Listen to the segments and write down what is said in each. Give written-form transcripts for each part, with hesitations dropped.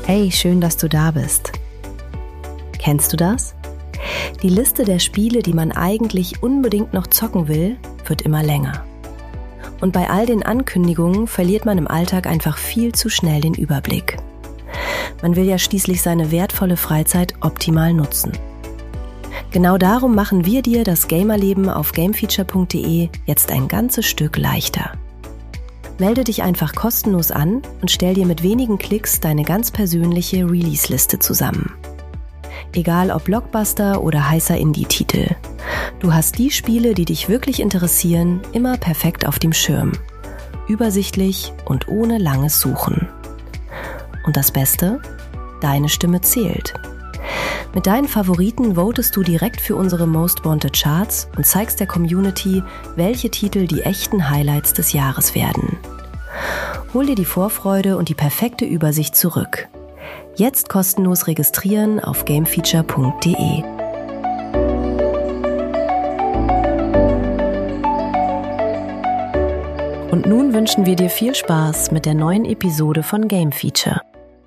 Hey, schön, dass du da bist. Kennst du das? Die Liste der Spiele, die man eigentlich unbedingt noch zocken will, wird immer länger. Und bei all den Ankündigungen verliert man im Alltag einfach viel zu schnell den Überblick. Man will ja schließlich seine wertvolle Freizeit optimal nutzen. Genau darum machen wir dir das Gamerleben auf gamefeature.de jetzt ein ganzes Stück leichter. Melde dich einfach kostenlos an und stell dir mit wenigen Klicks deine ganz persönliche Release-Liste zusammen. Egal ob Blockbuster oder heißer Indie-Titel. Du hast die Spiele, die dich wirklich interessieren, immer perfekt auf dem Schirm. Übersichtlich und ohne langes Suchen. Und das Beste? Deine Stimme zählt. Mit deinen Favoriten votest du direkt für unsere Most Wanted Charts und zeigst der Community, welche Titel die echten Highlights des Jahres werden. Hol dir die Vorfreude und die perfekte Übersicht zurück. Jetzt kostenlos registrieren auf gamefeature.de. Und nun wünschen wir dir viel Spaß mit der neuen Episode von Game Feature.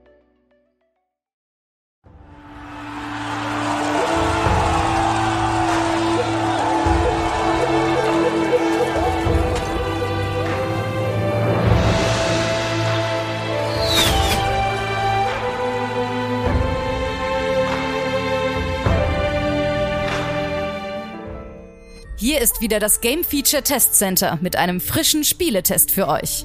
Hier ist wieder das Game Feature Test Center mit einem frischen Spieletest für euch.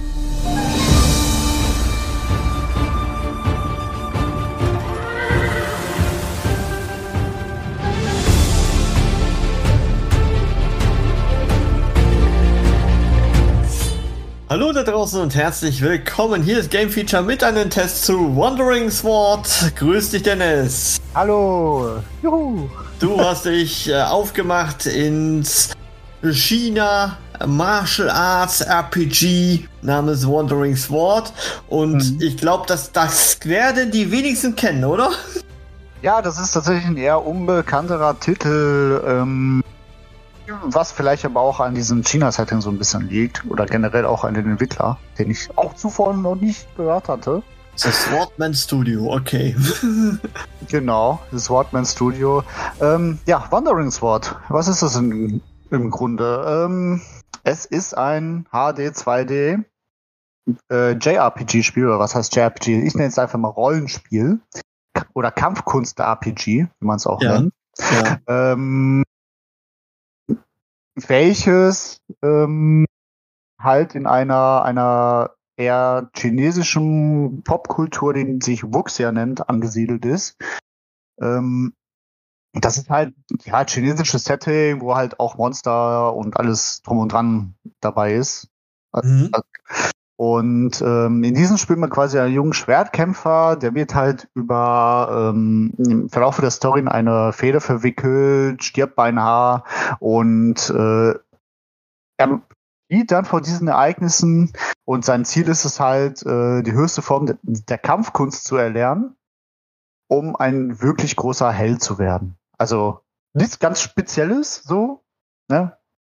Hallo da draußen und herzlich willkommen. Hier ist Game Feature mit einem Test zu Wandering Sword. Grüß dich, Dennis. Hallo. Juhu. Du hast dich aufgemacht ins China Martial Arts RPG namens Wandering Sword und ich glaube, das werden die wenigsten kennen, oder? Ja, das ist tatsächlich ein eher unbekannterer Titel, was vielleicht aber auch an diesem China-Setting so ein bisschen liegt oder generell auch an den Entwickler, den ich auch zuvor noch nicht gehört hatte. Das Swordman Studio, okay. Genau, das Swordman Studio. Ja, Wandering Sword. Was ist das im Grunde? Es ist ein HD 2D JRPG-Spiel, oder was heißt JRPG? Ich nenne es einfach mal Rollenspiel oder Kampfkunst-RPG, wie man es auch nennt. Ja. Welches halt in einer eher chinesischen Popkultur, den sich Wuxia nennt, angesiedelt ist. Das ist halt chinesisches Setting, wo halt auch Monster und alles drum und dran dabei ist. Und in diesem Spiel man quasi einen jungen Schwertkämpfer, der wird halt im Verlauf der Story in eine Fehde verwickelt, stirbt beinahe und er flieht dann vor diesen Ereignissen und sein Ziel ist es halt, die höchste Form der Kampfkunst zu erlernen, um ein wirklich großer Held zu werden. Also nichts ganz Spezielles, so, ne?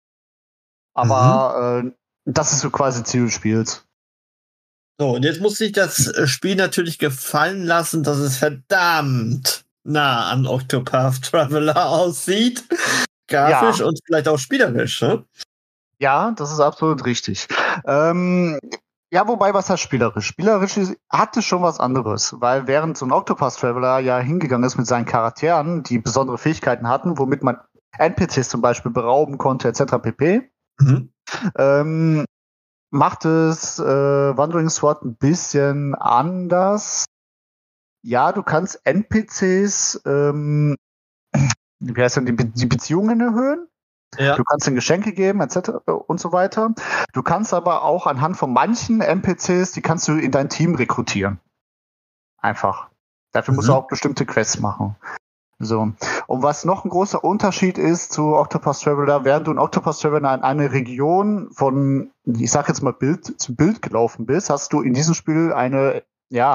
Aber das ist so quasi Ziel des Spiels. So, und jetzt muss sich das Spiel natürlich gefallen lassen, dass es verdammt nah an Octopath Traveler aussieht. Grafisch und vielleicht auch spielerisch, ne? Ja, das ist absolut richtig. Wobei, was heißt spielerisch? Spielerisch hatte schon was anderes, weil während so ein Octopath Traveler ja hingegangen ist mit seinen Charakteren, die besondere Fähigkeiten hatten, womit man NPCs zum Beispiel berauben konnte, etc. pp., macht es Wandering Sword ein bisschen anders. Ja, du kannst NPCs wie heißt denn, die Beziehungen erhöhen. Ja. Du kannst ihnen Geschenke geben, etc. und so weiter. Du kannst aber auch anhand von manchen NPCs, die kannst du in dein Team rekrutieren. Einfach. Dafür musst du auch bestimmte Quests machen. So. Und was noch ein großer Unterschied ist zu Octopath Traveler, während du in Octopath Traveler in eine Region von, ich sag jetzt mal Bild zu Bild gelaufen bist, hast du in diesem Spiel eine,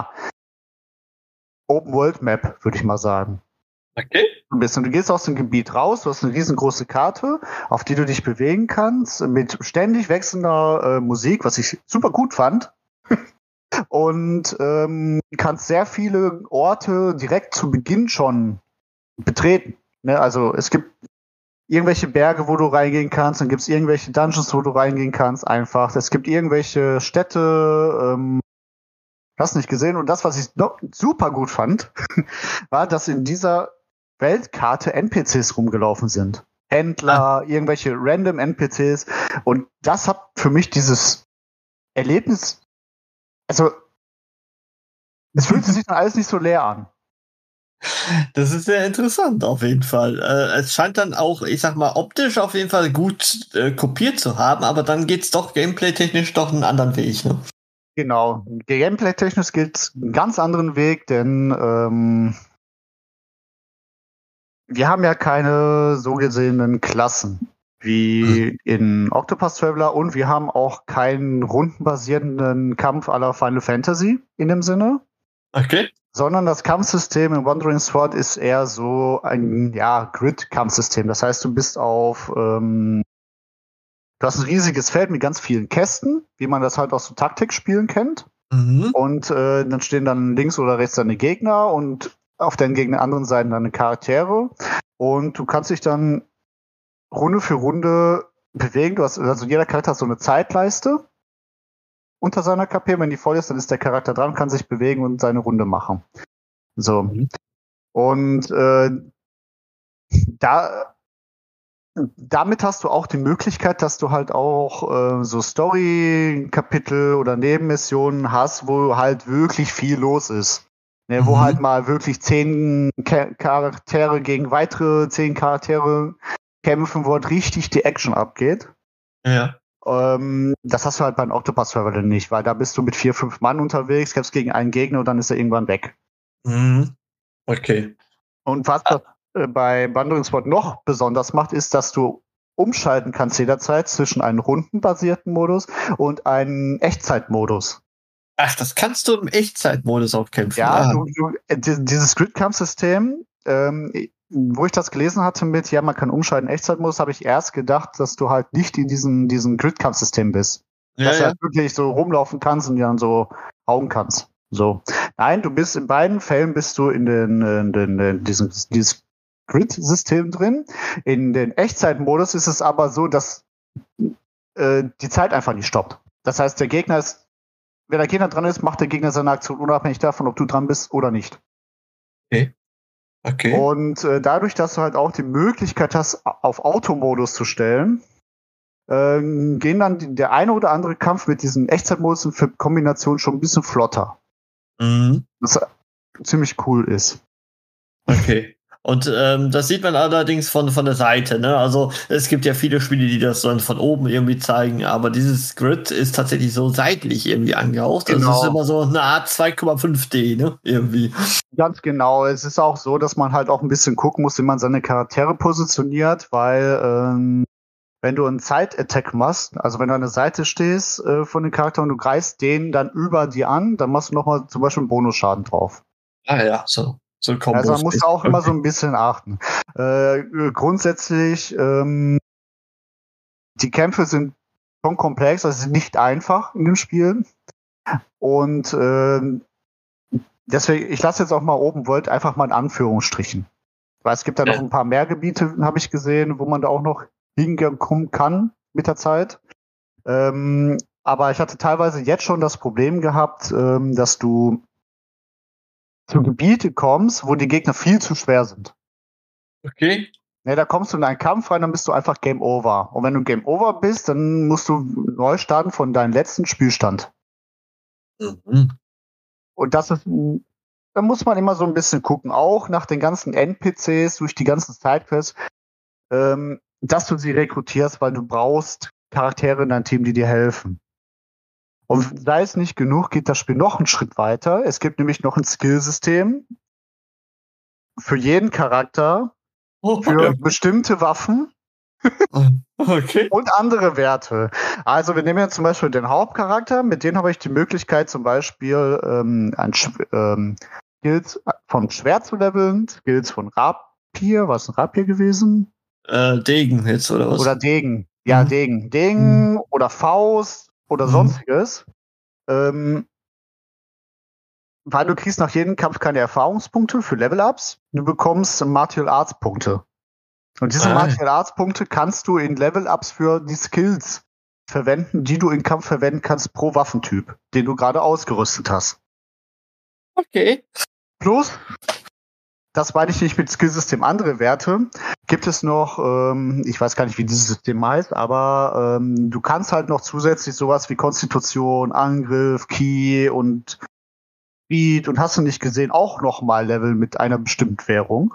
Open-World-Map, würde ich mal sagen. Okay. Du gehst aus dem Gebiet raus, du hast eine riesengroße Karte, auf die du dich bewegen kannst, mit ständig wechselnder Musik, was ich super gut fand. und kannst sehr viele Orte direkt zu Beginn schon betreten. Ne? Also es gibt irgendwelche Berge, wo du reingehen kannst, dann gibt es irgendwelche Dungeons, wo du reingehen kannst, einfach. Es gibt irgendwelche Städte, hast nicht gesehen. Und das, was ich noch super gut fand, war, dass in dieser Weltkarte NPCs rumgelaufen sind. Händler, irgendwelche random NPCs. Und das hat für mich dieses Erlebnis, also es fühlte sich dann alles nicht so leer an. Das ist sehr interessant, auf jeden Fall. Es scheint dann auch, ich sag mal, optisch auf jeden Fall gut kopiert zu haben, aber dann geht's doch gameplay-technisch doch einen anderen Weg, ne? Genau. Gameplay-technisch gilt einen ganz anderen Weg, denn wir haben ja keine so gesehenen Klassen wie in Octopus Traveler und wir haben auch keinen rundenbasierenden Kampf à la Final Fantasy in dem Sinne. Okay. Sondern das Kampfsystem in Wandering Sword ist eher so ein Grid-Kampfsystem. Das heißt, du bist du hast ein riesiges Feld mit ganz vielen Kästen, wie man das halt aus so Taktikspielen kennt. Mhm. Und dann stehen dann links oder rechts deine Gegner und auf den anderen Seiten deine Charaktere. Und du kannst dich dann Runde für Runde bewegen. Also jeder Charakter hat so eine Zeitleiste unter seiner KP. Wenn die voll ist, dann ist der Charakter dran, kann sich bewegen und seine Runde machen. So. Mhm. Und damit hast du auch die Möglichkeit, dass du halt auch so Story-Kapitel oder Nebenmissionen hast, wo halt wirklich viel los ist. Ne, wo halt mal wirklich 10 Charaktere gegen weitere 10 Charaktere kämpfen, wo halt richtig die Action abgeht. Ja. Das hast du halt bei einem Octopus Traveler nicht, weil da bist du mit 4, 5 Mann unterwegs, kämpfst gegen einen Gegner und dann ist er irgendwann weg. Mhm. Okay. Und was das bei Wandering Sword noch besonders macht, ist, dass du umschalten kannst jederzeit zwischen einem rundenbasierten Modus und einem Echtzeitmodus. Ach, das kannst du im Echtzeitmodus auch kämpfen. Ja, dieses Grid-Kampfsystem, wo ich das gelesen hatte mit, ja, man kann umschalten Echtzeitmodus, habe ich erst gedacht, dass du halt nicht in diesem Grid-Kampfsystem bist. Dass du halt wirklich so rumlaufen kannst und dann so hauen kannst. So. Nein, du bist in beiden Fällen in dieses Grid-System drin. In den Echtzeitmodus ist es aber so, dass die Zeit einfach nicht stoppt. Das heißt, wenn der Gegner dran ist, macht der Gegner seine Aktion unabhängig davon, ob du dran bist oder nicht. Okay. Und dadurch, dass du halt auch die Möglichkeit hast, auf Automodus zu stellen, gehen dann der eine oder andere Kampf mit diesem Echtzeitmodus in Kombination schon ein bisschen flotter. Mhm. Was ziemlich cool ist. Okay. Und das sieht man allerdings von der Seite, ne? Also es gibt ja viele Spiele, die das dann von oben irgendwie zeigen, aber dieses Grid ist tatsächlich so seitlich irgendwie angehaucht. Genau. Also es ist immer so eine Art 2,5D, ne? Irgendwie. Ganz genau. Es ist auch so, dass man halt auch ein bisschen gucken muss, wie man seine Charaktere positioniert, weil wenn du einen Side-Attack machst, also wenn du an der Seite stehst von dem Charakter und du greifst den dann über dir an, dann machst du nochmal zum Beispiel einen Bonusschaden drauf. Ah ja, so Kombos. Also man muss auch immer so ein bisschen achten. Grundsätzlich, die Kämpfe sind schon komplex, also sind nicht einfach in dem Spiel. Und deswegen, ich lasse jetzt auch mal oben World einfach mal in Anführungsstrichen. Weil es gibt da noch ein paar mehr Gebiete, habe ich gesehen, wo man da auch noch hinkommen kann mit der Zeit. Aber ich hatte teilweise jetzt schon das Problem gehabt, dass du zu Gebiete kommst, wo die Gegner viel zu schwer sind. Okay. Ne, da kommst du in einen Kampf rein, dann bist du einfach Game Over. Und wenn du Game Over bist, dann musst du neu starten von deinem letzten Spielstand. Mhm. Und das ist, da muss man immer so ein bisschen gucken, auch nach den ganzen NPCs, durch die ganzen Sidequests, dass du sie rekrutierst, weil du brauchst Charaktere in deinem Team, die dir helfen. Und da es nicht genug, geht das Spiel noch einen Schritt weiter. Es gibt nämlich noch ein Skillsystem für jeden Charakter, für bestimmte Waffen und andere Werte. Also wir nehmen jetzt zum Beispiel den Hauptcharakter, mit dem habe ich die Möglichkeit zum Beispiel Skills vom Schwert zu leveln, Skills von Rapier, was ist ein Rapier gewesen? Degen jetzt, oder was? Oder Degen. Ja, Degen. Degen oder Faust oder sonstiges. weil du kriegst nach jedem Kampf keine Erfahrungspunkte für Level-Ups. Du bekommst Martial Arts Punkte. Und diese Martial Arts Punkte kannst du in Level-Ups für die Skills verwenden, die du im Kampf verwenden kannst pro Waffentyp, den du gerade ausgerüstet hast. Okay. Plus, das meine ich nicht mit Skillsystem andere Werte, gibt es noch, ich weiß gar nicht, wie dieses System heißt, aber du kannst halt noch zusätzlich sowas wie Konstitution, Angriff, Ki und Speed und hast du nicht gesehen, auch nochmal Level mit einer bestimmten Währung.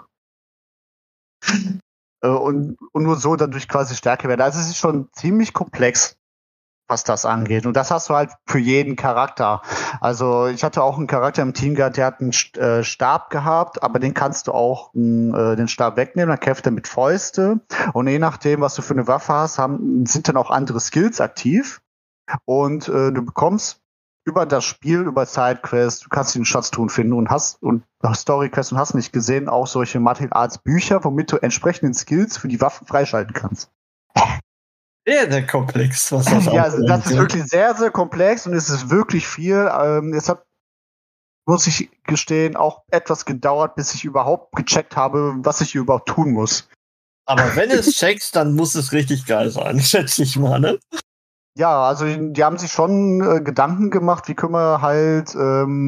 Und nur so dadurch quasi stärker werden. Also es ist schon ziemlich komplex, was das angeht. Und das hast du halt für jeden Charakter. Also ich hatte auch einen Charakter im Team gehabt, der hat einen Stab gehabt, aber den kannst du auch den Stab wegnehmen, dann kämpft er mit Fäuste. Und je nachdem, was du für eine Waffe hast, sind dann auch andere Skills aktiv. Und du bekommst über das Spiel, über Sidequests, du kannst den Schatztruhen finden und Storyquests und hast nicht gesehen, auch solche Martial Arts Bücher, womit du entsprechenden Skills für die Waffen freischalten kannst. Sehr, sehr komplex, was das ja, also das ist wirklich sehr, sehr komplex und es ist wirklich viel. Es hat, muss ich gestehen, auch etwas gedauert, bis ich überhaupt gecheckt habe, was ich hier überhaupt tun muss. Aber wenn du es checkst, dann muss es richtig geil sein, schätze ich mal, ne? Ja, also die haben sich schon Gedanken gemacht, wie können wir halt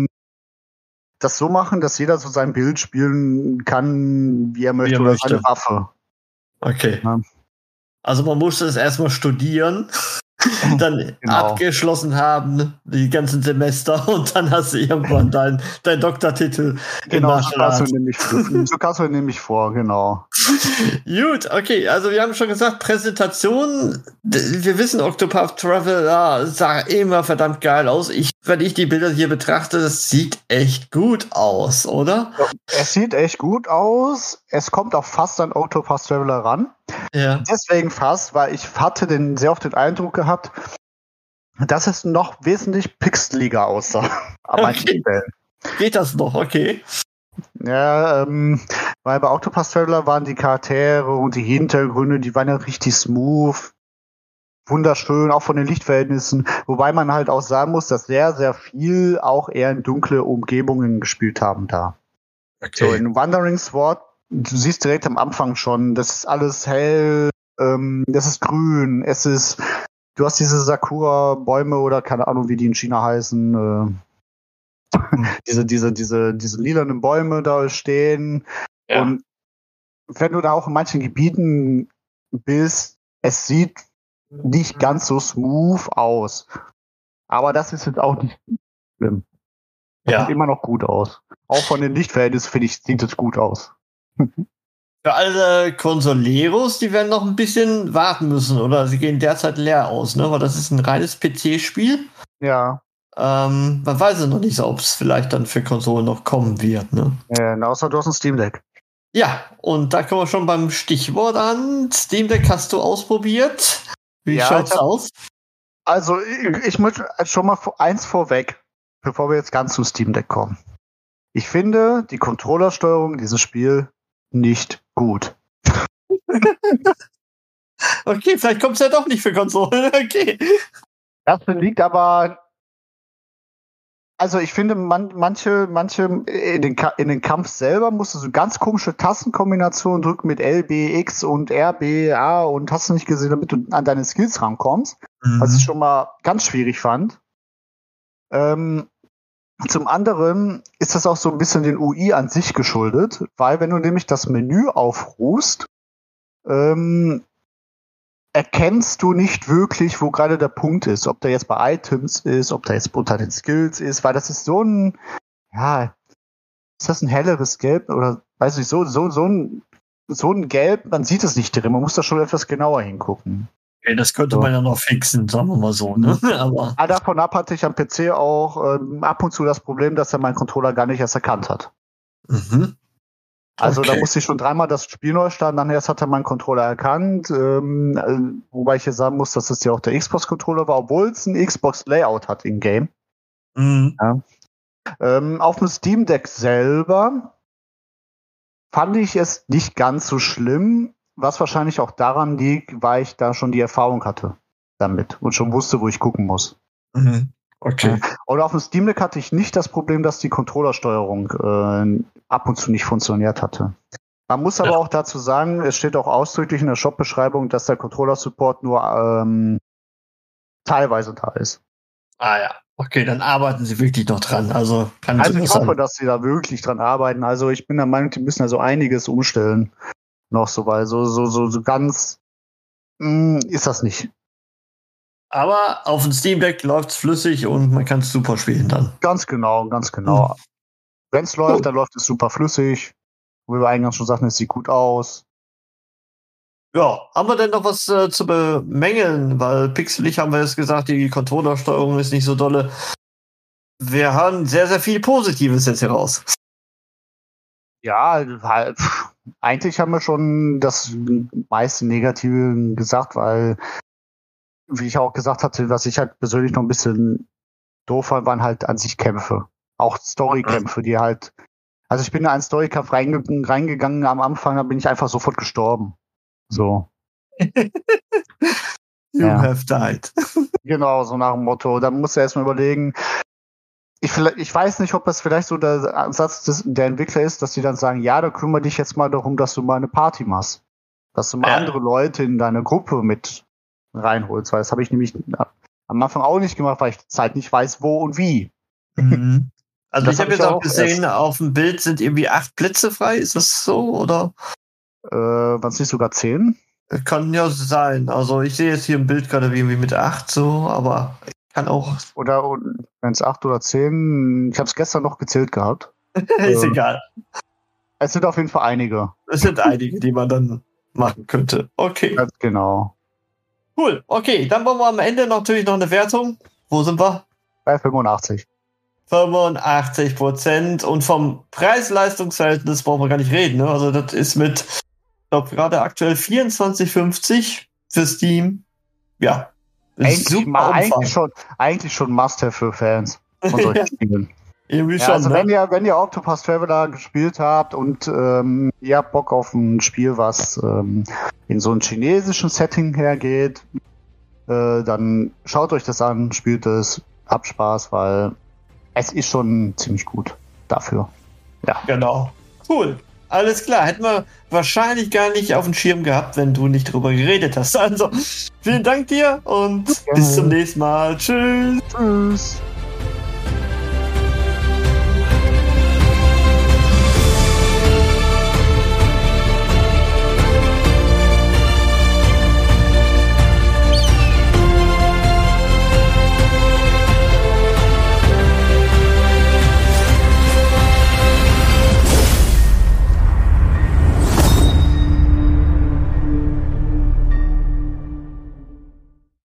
das so machen, dass jeder so sein Bild spielen kann, wie er möchte, oder seine Waffe. Okay. Ja. Also man musste es erstmal studieren, dann abgeschlossen haben, die ganzen Semester, und dann hast du irgendwann dein Doktortitel. Genau, so kannst du nämlich vor, genau. Gut, okay, also wir haben schon gesagt, Präsentation, wir wissen, Octopath Traveler sah immer verdammt geil aus. Wenn ich die Bilder hier betrachte, das sieht echt gut aus, oder? Ja, es sieht echt gut aus. Es kommt auch fast an Octopath Traveler ran. Ja. Deswegen fast, weil ich hatte sehr oft den Eindruck gehabt, dass es noch wesentlich pixeliger aussah. An manchen Stellen. Geht das noch? Okay. Ja, weil bei Octopath Traveler waren die Charaktere und die Hintergründe, die waren ja richtig smooth, wunderschön, auch von den Lichtverhältnissen. Wobei man halt auch sagen muss, dass sehr, sehr viel auch eher in dunkle Umgebungen gespielt haben da. Okay. So, in Wandering Sword, du siehst direkt am Anfang schon, das ist alles hell, das ist grün, du hast diese Sakura-Bäume oder keine Ahnung, wie die in China heißen, diese lilanen Bäume da stehen. Ja. Und wenn du da auch in manchen Gebieten bist, es sieht nicht ganz so smooth aus. Aber das ist jetzt auch nicht schlimm. Das sieht immer noch gut aus. Auch von den Lichtverhältnissen, finde ich, sieht es gut aus. Für alle Consoleros, die werden noch ein bisschen warten müssen, oder? Sie gehen derzeit leer aus, ne? Weil das ist ein reines PC-Spiel. Ja. Man weiß ja noch nicht, ob es vielleicht dann für Konsolen noch kommen wird, ne? Ja, außer du hast ein Steam Deck. Ja, und da kommen wir schon beim Stichwort an. Steam Deck hast du ausprobiert. Wie schaut's aus? Also, ich möchte schon mal eins vorweg, bevor wir jetzt ganz zu Steam Deck kommen. Ich finde die Controllersteuerung dieses Spiel nicht gut. Okay, vielleicht kommt es ja doch nicht für Konsolen. Okay. Das liegt aber. Also ich finde, manche in den Kampf selber musst du so ganz komische Tastenkombinationen drücken mit L, B, X und R, B, A und hast du nicht gesehen, damit du an deine Skills rankommst. Was ich schon mal ganz schwierig fand. Zum anderen ist das auch so ein bisschen den UI an sich geschuldet, weil wenn du nämlich das Menü aufrufst, erkennst du nicht wirklich, wo gerade der Punkt ist. Ob der jetzt bei Items ist, ob der jetzt unter den Skills ist, weil das ist so ein, ist das ein helleres Gelb oder weiß nicht, so ein Gelb, man sieht es nicht drin, man muss da schon etwas genauer hingucken. Okay, das könnte man ja noch fixen, sagen wir mal so, ne? Aber davon ab hatte ich am PC auch ab und zu das Problem, dass er meinen Controller gar nicht erst erkannt hat. Also da musste ich schon dreimal das Spiel neu starten, dann erst hat er meinen Controller erkannt, wobei ich hier sagen muss, dass es ja auch der Xbox-Controller war, obwohl es ein Xbox-Layout hat in-game. Ja. Auf dem Steam Deck selber fand ich es nicht ganz so schlimm, was wahrscheinlich auch daran liegt, weil ich da schon die Erfahrung hatte damit und schon wusste, wo ich gucken muss. Okay. Und auf dem Steam Deck hatte ich nicht das Problem, dass die Controllersteuerung ab und zu nicht funktioniert hatte. Man muss aber auch dazu sagen, es steht auch ausdrücklich in der Shop-Beschreibung, dass der Controller-Support nur teilweise da ist. Ah ja, okay, dann arbeiten sie wirklich noch dran. Also ich hoffe, dass sie da wirklich dran arbeiten. Also ich bin der Meinung, die müssen also einiges umstellen. Noch so, weil so ganz ist das nicht. Aber auf dem Steam Deck läuft es flüssig und man kann es super spielen dann. Ganz genau. Wenn es läuft, dann läuft es super flüssig. Wie wir eingangs schon sagten, es sieht gut aus. Ja, haben wir denn noch was zu bemängeln? Weil pixelig haben wir jetzt gesagt, die Controllersteuerung ist nicht so dolle. Wir haben sehr, sehr viel Positives jetzt heraus. Ja, halt, eigentlich haben wir schon das meiste Negative gesagt, weil, wie ich auch gesagt hatte, was ich halt persönlich noch ein bisschen doof fand, waren halt an sich Kämpfe. Auch Storykämpfe, die halt. Also ich bin in einen Storykampf reingegangen am Anfang, da bin ich einfach sofort gestorben. So. You have died. Genau, so nach dem Motto. Da musst du erstmal überlegen. Ich weiß nicht, ob das vielleicht so der Ansatz der Entwickler ist, dass die dann sagen, ja, da kümmere dich jetzt mal darum, dass du mal eine Party machst. Dass du mal andere Leute in deine Gruppe mit reinholst. Weil das habe ich nämlich am Anfang auch nicht gemacht, weil ich die Zeit nicht weiß, wo und wie. Mhm. Also ich habe jetzt auch gesehen, auf dem Bild sind irgendwie 8 Plätze frei. Ist das so, oder? Waren es nicht sogar 10? Kann ja sein. Also ich sehe jetzt hier ein Bild gerade irgendwie mit 8 so, aber kann auch. Oder wenn es 8 oder 10, ich habe es gestern noch gezählt gehabt. Ist egal. Es sind auf jeden Fall einige. Es sind einige, die man dann machen könnte. Okay. Ganz genau. Cool. Okay, dann wollen wir am Ende natürlich noch eine Wertung. Wo sind wir? Bei 85. 85%. Und vom Preis-Leistungs-Verhältnis brauchen wir gar nicht reden. Ne? Also das ist mit, ich glaube, gerade aktuell 24,50 für Steam. Ja. Eigentlich schon Must-Have für Fans von solchen Spielen. Irgendwie schon, also ne? wenn ihr Octopath Traveler gespielt habt und ihr habt Bock auf ein Spiel, was in so einem chinesischen Setting hergeht, dann schaut euch das an, spielt es, habt Spaß, weil es ist schon ziemlich gut dafür. Ja. Genau. Cool. Alles klar. Hätten wir wahrscheinlich gar nicht auf dem Schirm gehabt, wenn du nicht drüber geredet hast. Also, vielen Dank dir und bis zum nächsten Mal. Tschüss. Tschüss.